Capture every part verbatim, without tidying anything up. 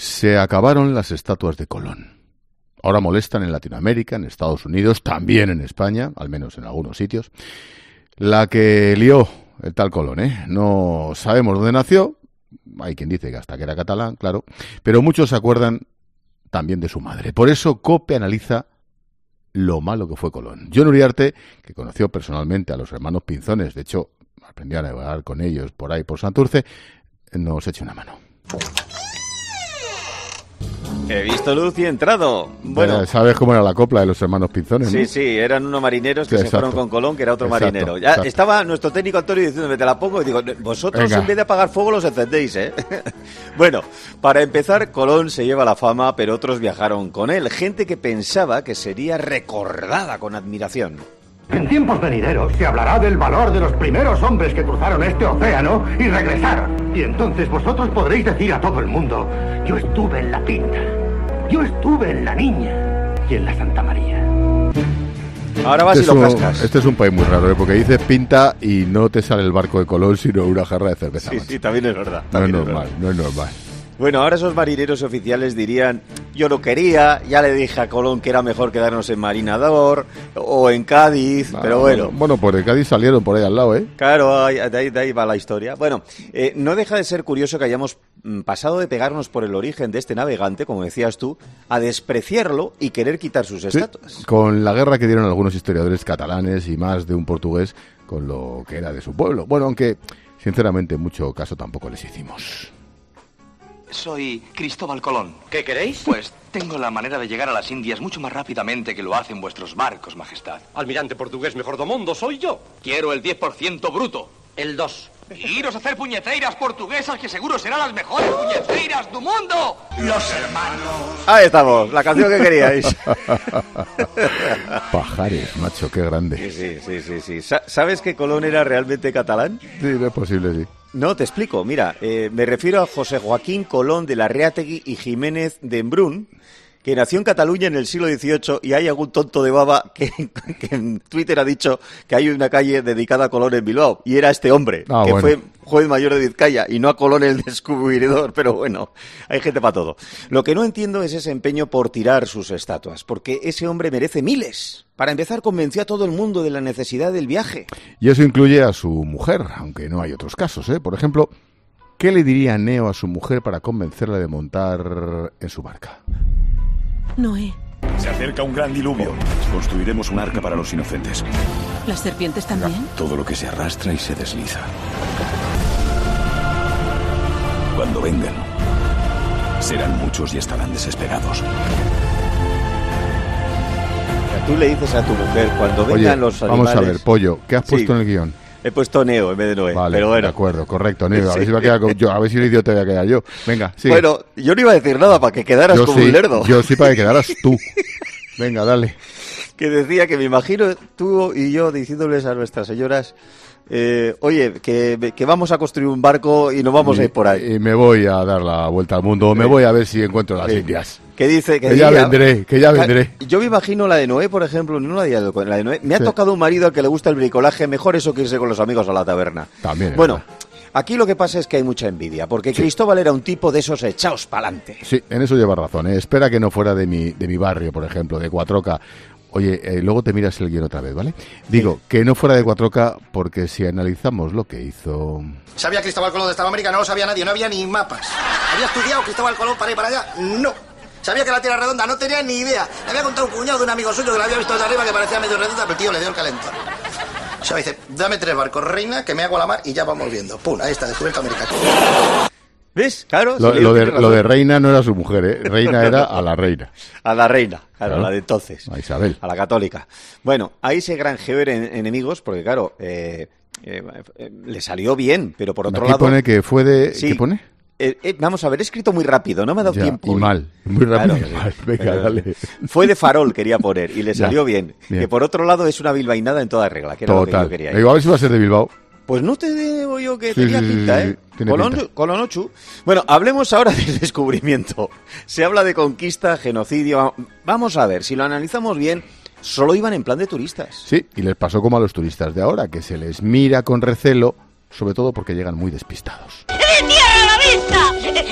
Se acabaron las estatuas de Colón. Ahora molestan en Latinoamérica, en Estados Unidos, también en España, al menos en algunos sitios. La que lió el tal Colón, ¿eh? No sabemos dónde nació, hay quien dice que hasta que era catalán, claro, pero muchos se acuerdan también de su madre. Por eso COPE analiza lo malo que fue Colón. Jon Uriarte, que conoció personalmente a los hermanos Pinzones, de hecho, aprendió a navegar con ellos por ahí, por Santurce, nos echa una mano. He visto luz y he entrado. Bueno, ¿sabes cómo era la copla de los hermanos Pinzones? Sí, ¿no? sí, eran unos marineros que sí, se fueron con Colón, que era otro exacto, marinero. Ya exacto. Estaba nuestro técnico Antonio diciéndome, te la pongo, y digo, vosotros Venga. En vez de apagar fuego los encendéis, ¿eh? Bueno, para empezar, Colón se lleva la fama, pero otros viajaron con él. Gente que pensaba que sería recordada con admiración. En tiempos venideros se hablará del valor de los primeros hombres que cruzaron este océano y regresaron. Y entonces vosotros podréis decir a todo el mundo, yo estuve en la Pinta, yo estuve en la Niña y en la Santa María. Ahora vas este y lo un, cascas. Este es un país muy raro, ¿eh? Porque dices Pinta y no te sale el barco de Colón, sino una jarra de cerveza. Sí, macho. sí, también es verdad. No es es normal, verdad. no es normal. Bueno, ahora esos marineros oficiales dirían, yo lo quería, ya le dije a Colón que era mejor quedarnos en Marinador o en Cádiz, ah, pero bueno. Bueno, por el Cádiz salieron por ahí al lado, ¿eh? Claro, ahí, de, ahí, de ahí va la historia. Bueno, eh, no deja de ser curioso que hayamos pasado de pegarnos por el origen de este navegante, como decías tú, a despreciarlo y querer quitar sus estatuas. Sí, con la guerra que dieron algunos historiadores catalanes y más de un portugués con lo que era de su pueblo. Bueno, aunque sinceramente mucho caso tampoco les hicimos. Soy Cristóbal Colón. ¿Qué queréis? Pues tengo la manera de llegar a las Indias mucho más rápidamente que lo hacen vuestros barcos, majestad. Almirante portugués mejor do mundo soy yo. Quiero el diez por ciento bruto. El dos. Iros a hacer puñeteiras portuguesas que seguro serán las mejores puñeteiras del mundo. Los hermanos. Ahí estamos, la canción que queríais. Pajares, macho, qué grande. Sí, sí, sí, sí, sí. ¿Sabes que Colón era realmente catalán? Sí, no es posible, sí. No, te explico. Mira, eh, me refiero a José Joaquín Colón de Larreategui y Jiménez de Embrún, que nació en Cataluña en el siglo dieciocho, y hay algún tonto de baba que, que en Twitter ha dicho que hay una calle dedicada a Colón en Bilbao, y era este hombre, ah, que bueno. fue juez mayor de Vizcaya, y no a Colón el descubridor, pero bueno, hay gente para todo. Lo que no entiendo es ese empeño por tirar sus estatuas, porque ese hombre merece miles. Para empezar, convenció a todo el mundo de la necesidad del viaje. Y eso incluye a su mujer, aunque no hay otros casos, ¿eh? Por ejemplo, ¿qué le diría Neo a su mujer para convencerla de montar en su barca? Noé. Se acerca un gran diluvio. Construiremos un arca para los inocentes. ¿Las serpientes también? Todo lo que se arrastra y se desliza. Cuando vengan, serán muchos y estarán desesperados. Tú le dices a tu mujer, cuando vengan Oye, los animales... vamos a ver, Pollo, ¿qué has puesto sí, en el guión? He puesto Neo en vez de Noé, vale, pero bueno. de acuerdo, correcto, Neo, a Sí. ver si va a quedar con yo, a ver si el idiota voy a quedar yo. Venga, sí. Bueno, yo no iba a decir nada para que quedaras yo como sí, un lerdo. Yo sí para que quedaras tú. Venga, dale. Que decía que me imagino tú y yo diciéndoles a nuestras señoras, eh, oye, que, que vamos a construir un barco y nos vamos y, a ir por ahí. Y me voy a dar la vuelta al mundo, o me Sí. voy a ver si encuentro las Sí. Indias. Que dice que, que ya diría, vendré, que ya vendré. Yo me imagino la de Noé, por ejemplo, no la de, la de Noé. Me ha Sí. tocado un marido al que le gusta el bricolaje, mejor eso que irse con los amigos a la taberna. También. Bueno, verdad. aquí lo que pasa es que hay mucha envidia, porque Sí. Cristóbal era un tipo de esos echaos pa'lante. Sí, en eso llevas razón, ¿eh? Espera que no fuera de mi, de mi barrio, por ejemplo, de Cuatroca. Oye, eh, luego te miras el guión otra vez, ¿vale? Digo, sí. que no fuera de Cuatroca, porque si analizamos lo que hizo... ¿Sabía Cristóbal Colón de esta América? No lo sabía nadie, no había ni mapas. ¿Había estudiado Cristóbal Colón para ir para allá? No. ¿Sabía que la Tierra redonda? No tenía ni idea. Le había contado un cuñado de un amigo suyo que la había visto desde arriba que parecía medio redonda, pero el tío le dio el calentón. O sea, dice, dame tres barcos, reina, que me hago a la mar y ya vamos viendo. Pum, ahí está, descubierto América. ¿Ves? Claro. Lo, sí, lo, de, lo de reina no era su mujer, ¿eh? Reina era a la reina. A la reina, claro, claro. la de entonces. A Isabel. A la católica. Bueno, ahí se granjeó en enemigos porque, claro, eh, eh, eh, le salió bien, pero por otro Aquí lado... pone que fue de... Sí, ¿Qué pone? Eh, eh, vamos a ver, he escrito muy rápido, no me ha dado ya, tiempo. Y mal, muy rápido claro, y mal. Venga, pero, dale. Fue de farol, quería poner, y le salió bien. bien. Que por otro lado es una bilbainada en toda regla, que era Total. lo que yo quería. Digo, a ver si va a ser de Bilbao. Pues no te digo yo que sí, tenía sí, pinta, sí, ¿eh? tiene Colón, pinta. Colonochu. Bueno, hablemos ahora del descubrimiento. Se habla de conquista, genocidio. Vamos a ver, si lo analizamos bien, solo iban en plan de turistas. Sí, y les pasó como a los turistas de ahora, que se les mira con recelo, sobre todo porque llegan muy despistados. ¡De tierra a la vista!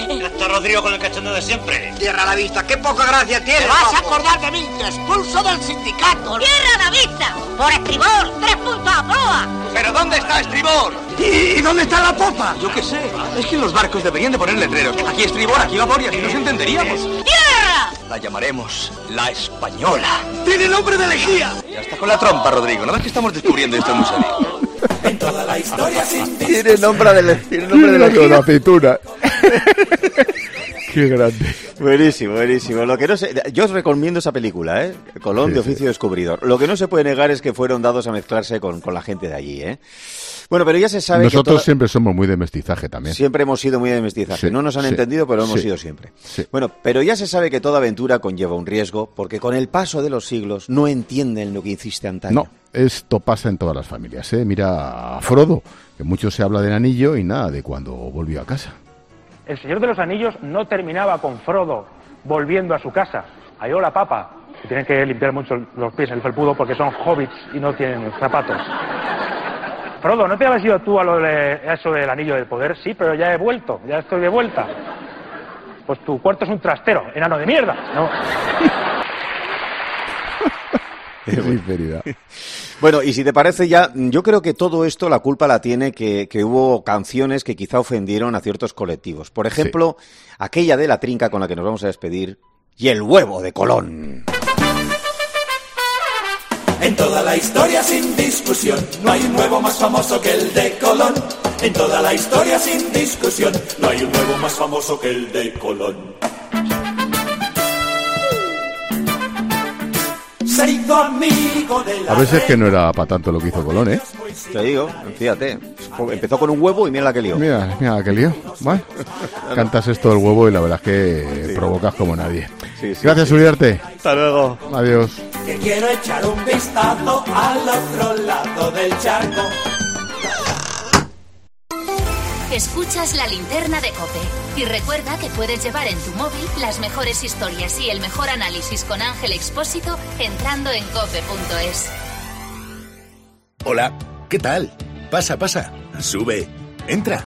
Rodrigo con el cachondeo de siempre. Tierra a la vista, qué poca gracia tiene. Te vas a acordar de mí, te expulso del sindicato. ¡Tierra a la vista! ¡Por estribor! ¡Tres puntos a proa! ¿Pero dónde está estribor? ¿Y dónde está la popa? Yo qué sé, es que en los barcos deberían de poner letreros. Aquí estribor, aquí vapor y así nos entenderíamos. ¡Tierra! La llamaremos la Española. ¡Tiene nombre de lejía! Ya está con la trompa, Rodrigo. ¿No ves que estamos descubriendo esto muy serio? En toda la historia sin Tiene nombre de, tiene nombre de la lejía. aceituna. Qué grande. Buenísimo, buenísimo. Lo que no sé, yo os recomiendo esa película, ¿eh? Colón Sí, de oficio sí. descubridor. Lo que no se puede negar es que fueron dados a mezclarse con, con la gente de allí, ¿eh? Bueno, pero ya se sabe Nosotros que toda... siempre somos muy de mestizaje también. Siempre hemos sido muy de mestizaje. Sí, no nos han sí, entendido, pero hemos sí, sido siempre. sí. Bueno, pero ya se sabe que toda aventura conlleva un riesgo, porque con el paso de los siglos no entienden lo que hiciste antaño. No, esto pasa en todas las familias, ¿eh? Mira a Frodo, que mucho se habla del anillo y nada de cuando volvió a casa. El Señor de los Anillos no terminaba con Frodo volviendo a su casa. Halló la papa, que tienen que limpiar mucho los pies en el felpudo porque son hobbits y no tienen zapatos. Frodo, ¿no te habías ido tú a, lo de, a eso del anillo del poder? Sí, pero ya he vuelto, ya estoy de vuelta. Pues tu cuarto es un trastero, enano de mierda, ¿no? Qué sinceridad. Bueno, y si te parece ya, yo creo que todo esto la culpa la tiene que, que hubo canciones que quizá ofendieron a ciertos colectivos. Por ejemplo, sí. aquella de La Trinca con la que nos vamos a despedir, y El Huevo de Colón. En toda la historia sin discusión, no hay un huevo más famoso que el de Colón. En toda la historia sin discusión, no hay un huevo más famoso que el de Colón. Se hizo amigo de la A veces que no era para tanto lo que hizo Colón, ¿eh? Te digo, fíjate, empezó con un huevo y mira la que lió. Mira, mira la que lió. Bueno, cantas esto del huevo y la verdad es que sí. provocas como nadie. Sí, sí, Gracias, sí. Uriarte. Hasta luego. Adiós. Que quiero echar un vistazo al otro lado del charco. Escuchas La Linterna de COPE. Y recuerda que puedes llevar en tu móvil las mejores historias y el mejor análisis con Ángel Expósito entrando en cope punto es. Hola, ¿qué tal? Pasa, pasa. Sube. Entra.